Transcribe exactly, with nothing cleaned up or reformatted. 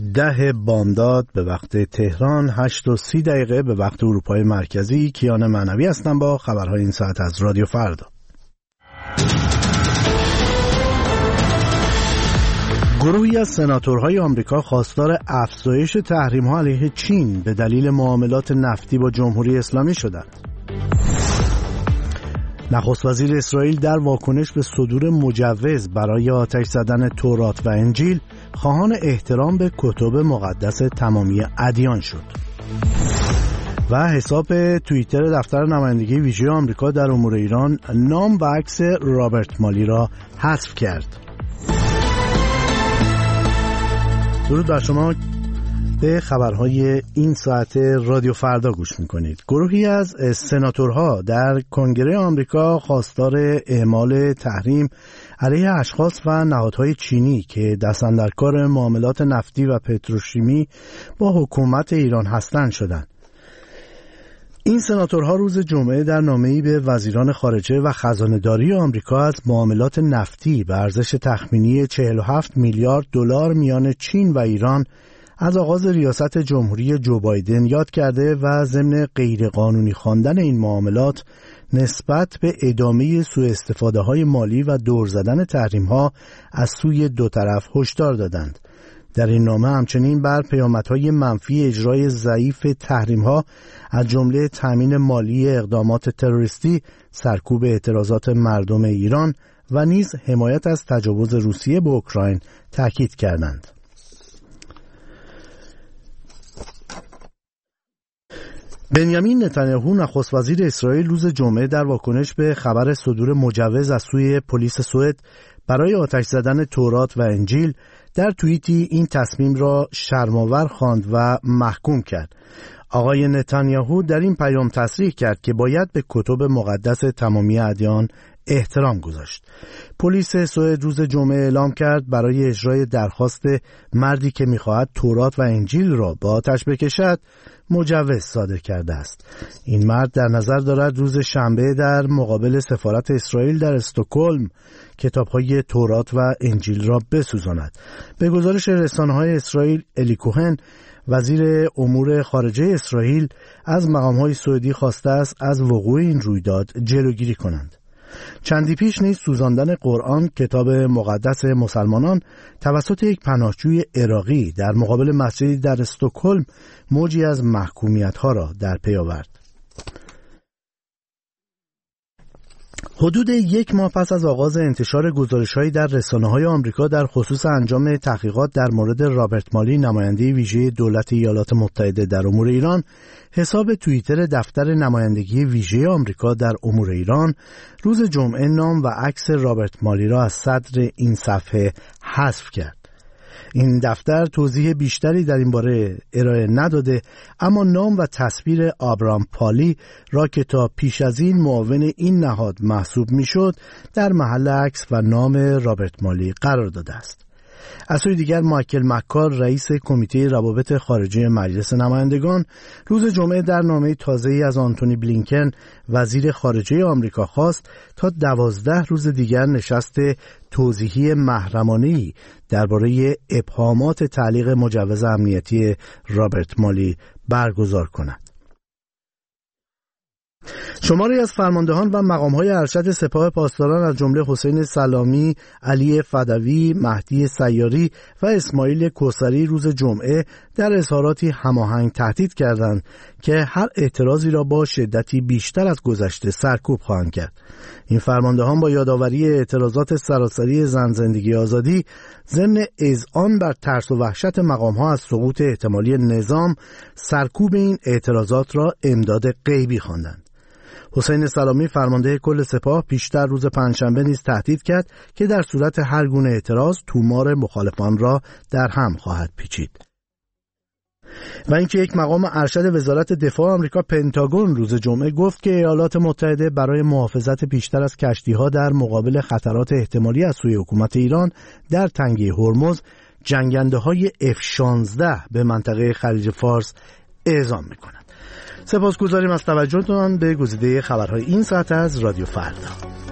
ده بامداد به وقت تهران، هشت و سی دقیقه به وقت اروپای مرکزی. کیان معنوی هستم با خبرهای این ساعت از رادیو فردا. گروهی از سناتورهای آمریکا خواستار افزایش تحریم‌ها علیه چین به دلیل معاملات نفتی با جمهوری اسلامی شدند. نخست وزیر اسرائیل در واکنش به صدور مجوز برای آتش زدن تورات و انجیل خواهان احترام به کتب مقدس تمامی ادیان شد. و حساب توییتر دفتر نمایندگی ویژه آمریکا در امور ایران نام و عکس رابرت مالی را حذف کرد. درود بر شما، به خبرهای این ساعت رادیو فردا گوش میکنید. گروهی از سناتورها در کنگره آمریکا خواستار اعمال تحریم علیه اشخاص و نهادهای چینی که دستاندرکار معاملات نفتی و پتروشیمی با حکومت ایران هستند شدند. این سناتورها روز جمعه در نامه‌ای به وزیران خارجه و خزانه‌داری آمریکا از معاملات نفتی به ارزش تخمینی چهل و هفت میلیارد دلار میان چین و ایران از آغاز ریاست جمهوری جو بایدن یاد کرده و ضمن غیرقانونی خواندن این معاملات نسبت به ادامه سوء استفاده های مالی و دور زدن تحریم ها از سوی دو طرف هشدار دادند. در این نامه همچنین بر پیامدهای منفی اجرای ضعیف تحریم ها از جمله تامین مالی اقدامات تروریستی، سرکوب اعتراضات مردم ایران و نیز حمایت از تجاوز روسیه به اوکراین تاکید کردند. بنیامین نتانیاهو نخست وزیر اسرائیل روز جمعه در واکنش به خبر صدور مجوز از سوی پلیس سوئد برای آتش زدن تورات و انجیل در توییتی این تصمیم را شرم‌آور خواند و محکوم کرد. آقای نتانیاهو در این پیام تصریح کرد که باید به کتب مقدس تمامی ادیان احترام گذاشت. پلیس سوئد روز جمعه اعلام کرد برای اجرای درخواست مردی که می‌خواهد تورات و انجیل را با آتش بکشد مجوز صادر کرده است. این مرد در نظر دارد روز شنبه در مقابل سفارت اسرائیل در استکهلم کتاب‌های تورات و انجیل را بسوزاند. به گزارش رسانه‌های اسرائیل، الی کوهن وزیر امور خارجه اسرائیل از مقام‌های سوئدی خواسته است از وقوع این رویداد جلوگیری کنند. چندی پیش نیز سوزاندن قرآن، کتاب مقدس مسلمانان، توسط یک پناهجوی عراقی در مقابل مسجدی در استکهلم موجی از محکومیت‌ها را در پی آورد. حدود یک ماه پس از آغاز انتشار گزارش‌هایی در رسانه‌های آمریکا در خصوص انجام تحقیقات در مورد رابرت مالی، نماینده ویژه دولت ایالات متحده در امور ایران، حساب توییتر دفتر نمایندگی ویژه آمریکا در امور ایران روز جمعه نام و عکس رابرت مالی را از صدر این صفحه حذف کرد. این دفتر توضیح بیشتری در این باره ارائه نداده، اما نام و تصویر آبرام پالی را که تا پیش از این معاون این نهاد محسوب میشد در محل عکس و نام رابرت مالی قرار داده است. از سوی دیگر مایکل مکار رئیس کمیته روابط خارجه مجلس نمایندگان روز جمعه در نامه تازه‌ای از آنتونی بلینکن وزیر خارجه آمریکا خواست تا دوازده روز دیگر نشست توضیحی محرمانه‌ای درباره ابهامات تعلیق مجوز امنیتی رابرت مالی برگزار کند. شماری از فرماندهان و مقام‌های ارشد سپاه پاسداران از جمله حسین سلامی، علی فدوی، مهدی سیاری و اسماعیل کوثری روز جمعه در اظهاراتی هماهنگ تهدید کردند که هر اعتراضی را با شدتی بیشتر از گذشته سرکوب خواهند کرد. این فرماندهان با یادآوری اعتراضات سراسری زن زندگی آزادی ضمن اذعان بر ترس و وحشت مقام‌ها از سقوط احتمالی نظام، سرکوب این اعتراضات را امداد غیبی خواندند. حسین سلامی فرمانده کل سپاه پیشتر روز پنجشنبه نیز تهدید کرد که در صورت هر گونه اعتراض تومار مخالفان را در هم خواهد پیچید. و اینکه یک مقام ارشد وزارت دفاع آمریکا پنتاگون روز جمعه گفت که ایالات متحده برای محافظت بیشتر از کشتی‌ها در مقابل خطرات احتمالی از سوی حکومت ایران در تنگه هرمز جنگنده‌های اف شانزده به منطقه خلیج فارس اعزام می‌کند. سپاسگزاریم از توجهتان به گزیده خبرهای این ساعت از رادیو فردا.